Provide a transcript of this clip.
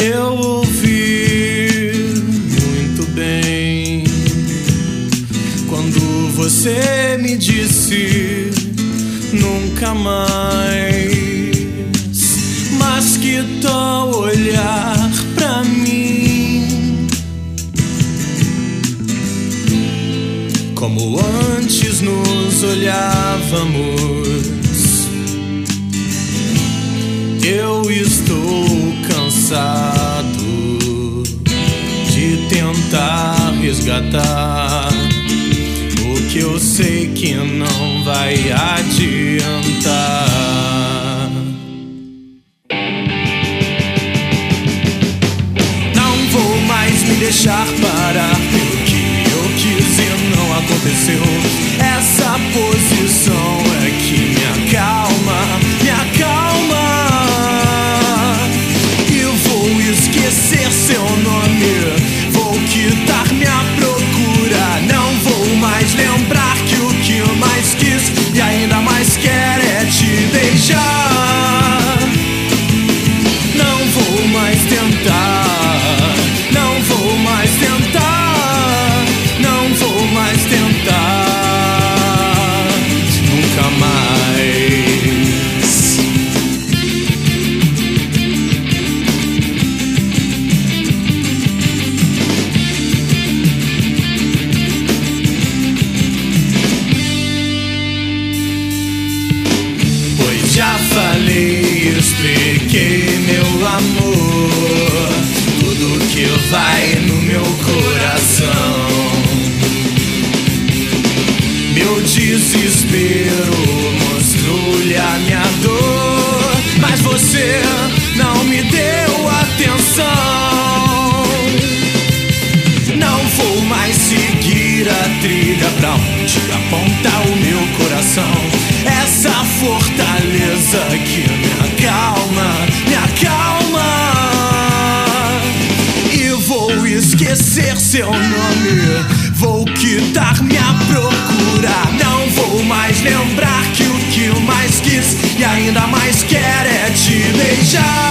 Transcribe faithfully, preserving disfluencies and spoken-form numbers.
Eu ouvi muito bem quando você me disse nunca mais. Mas que tal olhar pra mim como antes nos olhávamos? Eu estou cansado de tentar resgatar o que eu sei que não vai adiantar. Não vou mais me deixar parar pelo que eu quis e não aconteceu. Essa posição é que me acalma, me acalma. Esquecer seu nome, vou quitar minha procura. Não vou mais lembrar que o que eu mais quis e ainda mais quer é te beijar. Não vou mais tentar, não vou mais tentar, não vou mais tentar, nunca mais. Já falei, expliquei, meu amor, tudo que vai no meu coração. Meu desespero mostrou-lhe a minha dor, mas você não me deu atenção. Não vou mais seguir a trilha pra onde aponta o meu coração. Essa fortaleza que me acalma, me acalma. E vou esquecer seu nome, vou quitar minha procura. Não vou mais lembrar que o que eu mais quis e ainda mais quer é te beijar.